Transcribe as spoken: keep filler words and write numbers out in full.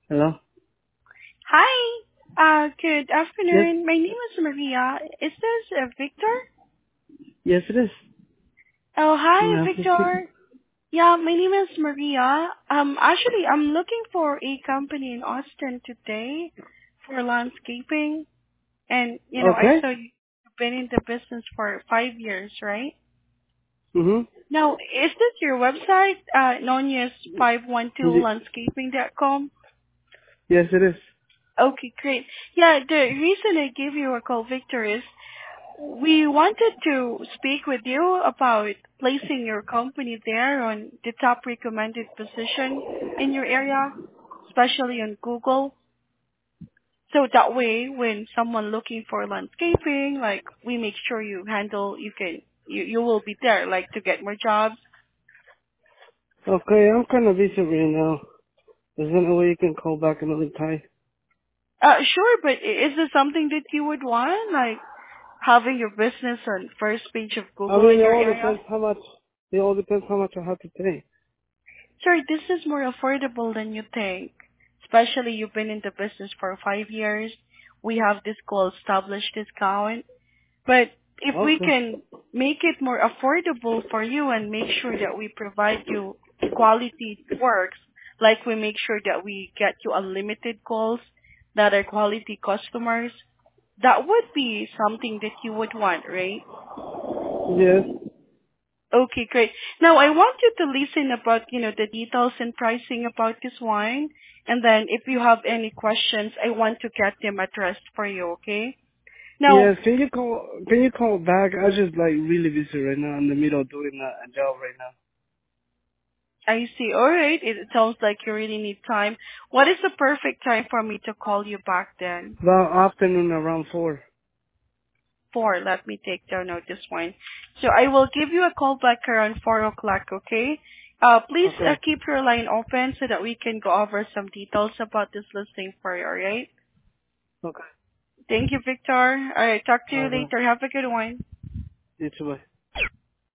Hello? Hi. Uh, good Yes? afternoon. My name is Maria. Is this uh, Victor? Yes, it is. Oh, hi, May I please speak? Victor. Yeah, my name is Maria. Um, actually, I'm looking for a company in Austin today for landscaping. And, you know, I Okay. saw you've been in the business for five years, right? Mm-hmm. Now, is this your website, uh, known as five one two Ye- landscaping dot com? Yes, it is. Okay, great. Yeah, the reason I gave you a call, Victor, is we wanted to speak with you about placing your company there on the top recommended position in your area, especially on Google. So that way, when someone looking for landscaping, like we make sure you handle, you can, you, you will be there, like to get more jobs. Okay, I'm kind of busy right now. Is there any way you can call back another time? Uh, sure, but i- is this something that you would want, like having your business on first page of I Google mean, in it your all area? depends how much, it all depends how much I have to pay. Sir, this is more affordable than you think. Especially you've been in the business for five years. We have this called established discount. But if we Okay. can make it more affordable for you and make sure that we provide you quality works, like we make sure that we get you unlimited calls that are quality customers, that would be something that you would want, right? Yes. Okay, great. Now I want you to listen about, you know, the details and pricing about this wine. And then if you have any questions, I want to get them addressed for you, okay? Now, Yes, can you call, can you call back? I just like really busy right now. I'm in the middle of doing a, a job right now. I see. All right. It sounds like you really need time. What is the perfect time for me to call you back then? About afternoon around four. Four. Let me take down note this one. So I will give you a call back around four o'clock, okay? Uh, please uh, Okay. keep your line open so that we can go over some details about this listing for you, all right? Okay. Thank you, Victor. All right, talk to you Alright, bye. later. Have a good one. You too, bye.